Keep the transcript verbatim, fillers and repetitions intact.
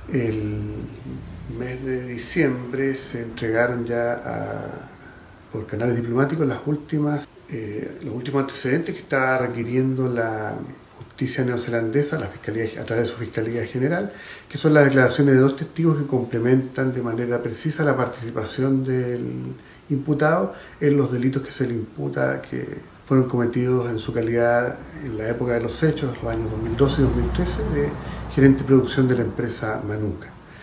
El mes de diciembre se entregaron ya a, por canales diplomáticos las últimas, eh, los últimos antecedentes que está requiriendo la justicia neozelandesa, la fiscalía, a través de su Fiscalía General, que son las declaraciones de dos testigos que complementan de manera precisa la participación del imputado en los delitos que se le imputa, que fueron cometidos en su calidad en la época de los hechos, los años dos mil doce y dos mil trece, de gerente de producción de la empresa Manuka.